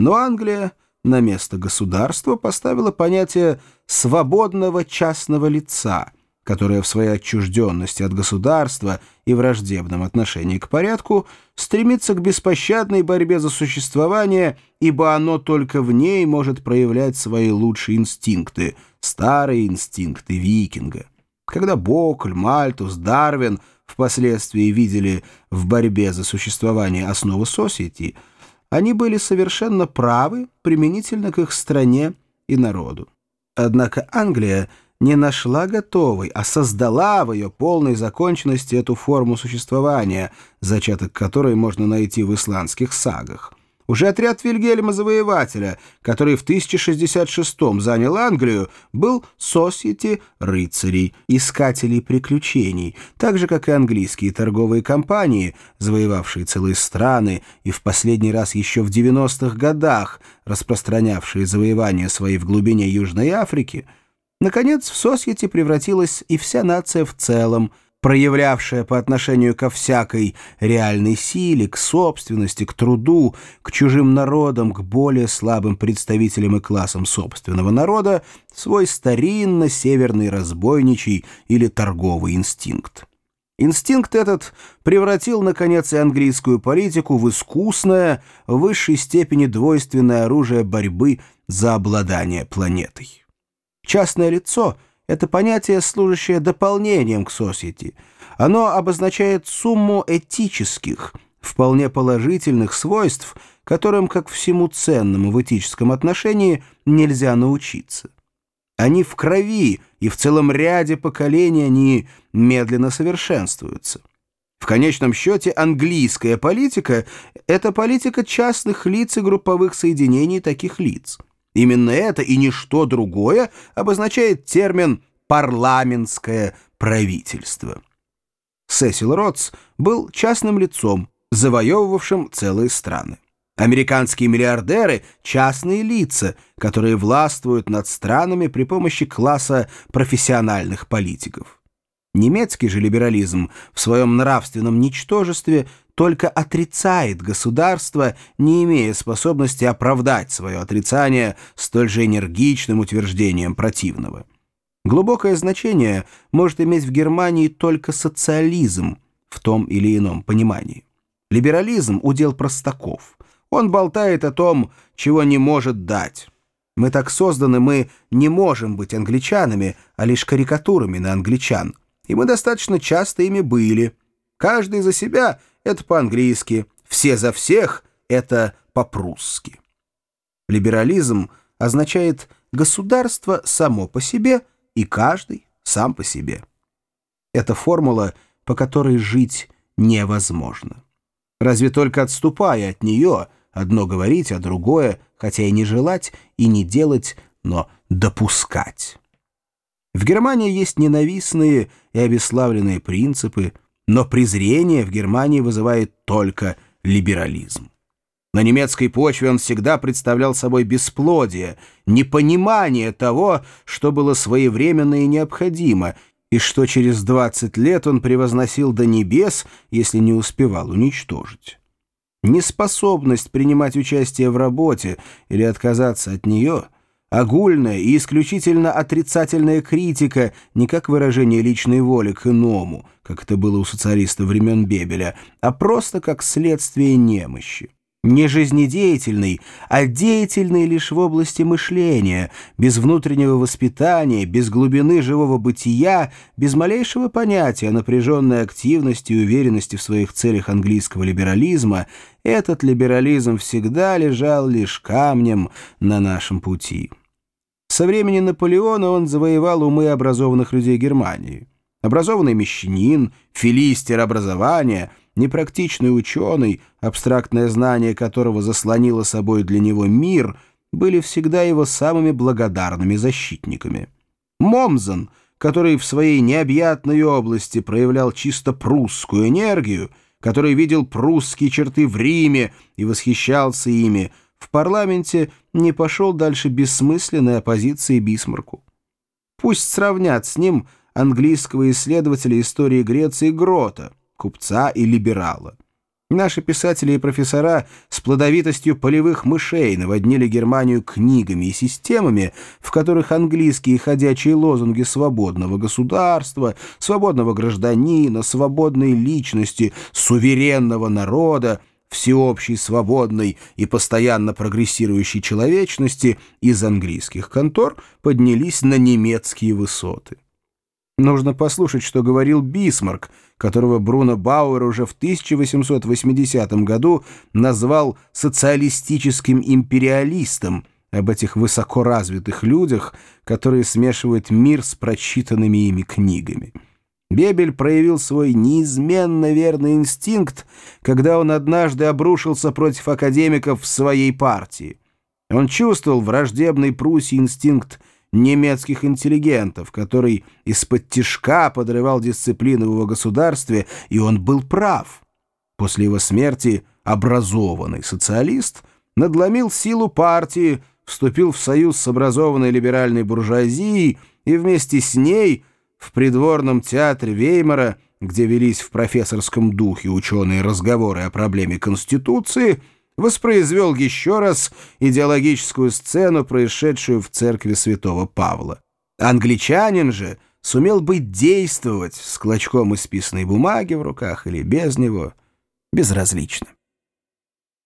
Но Англия на место государства поставила понятие свободного частного лица, которое в своей отчужденности от государства и враждебном отношении к порядку стремится к беспощадной борьбе за существование, ибо оно только в ней может проявлять свои лучшие инстинкты, старые инстинкты викинга. Когда Бокль, Мальтус, Дарвин впоследствии видели в борьбе за существование основы Society, они были совершенно правы применительно к их стране и народу. Однако Англия не нашла готовой, а создала в ее полной законченности эту форму существования, зачаток которой можно найти в исландских сагах. Уже отряд Вильгельма Завоевателя, который в 1066-м занял Англию, был Society рыцарей, искателей приключений, так же, как и английские торговые компании, завоевавшие целые страны и в последний раз еще в 90-х годах распространявшие завоевания свои в глубине Южной Африки. Наконец, в Society превратилась и вся нация в целом, проявлявшая по отношению ко всякой реальной силе, к собственности, к труду, к чужим народам, к более слабым представителям и классам собственного народа свой старинно-северный разбойничий или торговый инстинкт. Инстинкт этот превратил, наконец, и английскую политику в искусное, в высшей степени двойственное оружие борьбы за обладание планетой. Частное лицо — это понятие, служащее дополнением к Society. Оно обозначает сумму этических, вполне положительных свойств, которым, как всему ценному в этическом отношении, нельзя научиться. Они в крови, и в целом ряде поколений они медленно совершенствуются. В конечном счете английская политика — это политика частных лиц и групповых соединений таких лиц. Именно это и ничто другое обозначает термин «парламентское правительство». Сесил Ротс был частным лицом, завоевывавшим целые страны. Американские миллиардеры — частные лица, которые властвуют над странами при помощи класса профессиональных политиков. Немецкий же либерализм в своем нравственном ничтожестве только отрицает государство, не имея способности оправдать свое отрицание столь же энергичным утверждением противного. Глубокое значение может иметь в Германии только социализм в том или ином понимании. Либерализм — удел простаков. Он болтает о том, чего не может дать. Мы так созданы, мы не можем быть англичанами, а лишь карикатурами на англичан. И мы достаточно часто ими были. Каждый за себя — это по-английски, все за всех — это по-прусски. Либерализм означает государство само по себе и каждый сам по себе. Это формула, по которой жить невозможно. Разве только отступая от нее, одно говорить, а другое, хотя и не желать, и не делать, но допускать. В Германии есть ненавистные и обесславленные принципы, но презрение в Германии вызывает только либерализм. На немецкой почве он всегда представлял собой бесплодие, непонимание того, что было своевременно и необходимо, и что через 20 лет он превозносил до небес, если не успевал уничтожить. Неспособность принимать участие в работе или отказаться от нее — огульная и исключительно отрицательная критика не как выражение личной воли к иному, как это было у социалистов времен Бебеля, а просто как следствие немощи. Не жизнедеятельный, а деятельный лишь в области мышления, без внутреннего воспитания, без глубины живого бытия, без малейшего понятия о напряженной активности и уверенности в своих целях английского либерализма, этот либерализм всегда лежал лишь камнем на нашем пути. Со времени Наполеона он завоевал умы образованных людей Германии. Образованный мещанин, филистер образования, непрактичный ученый, абстрактное знание которого заслонило собой для него мир, были всегда его самыми благодарными защитниками. Момзен, который в своей необъятной области проявлял чисто прусскую энергию, который видел прусские черты в Риме и восхищался ими, в парламенте не пошел дальше бессмысленной оппозиции Бисмарку. Пусть сравнят с ним английского исследователя истории Греции Грота, купца и либерала. Наши писатели и профессора с плодовитостью полевых мышей наводнили Германию книгами и системами, в которых английские ходячие лозунги свободного государства, свободного гражданина, свободной личности, суверенного народа, всеобщей, свободной и постоянно прогрессирующей человечности из английских контор поднялись на немецкие высоты. Нужно послушать, что говорил Бисмарк, которого Бруно Бауэр уже в 1880 году назвал социалистическим империалистом, об этих высокоразвитых людях, которые смешивают мир с прочитанными ими книгами. Бебель проявил свой неизменно верный инстинкт, когда он однажды обрушился против академиков в своей партии. Он чувствовал враждебный Пруссии инстинкт немецких интеллигентов, который из-под-тишка подрывал дисциплину в его государстве, и он был прав. После его смерти образованный социалист надломил силу партии, вступил в союз с образованной либеральной буржуазией и вместе с ней в придворном театре Веймара, где велись в профессорском духе ученые разговоры о проблеме Конституции, воспроизвел еще раз идеологическую сцену, происшедшую в церкви святого Павла. Англичанин же сумел бы действовать с клочком исписанной бумаги в руках или без него, безразлично.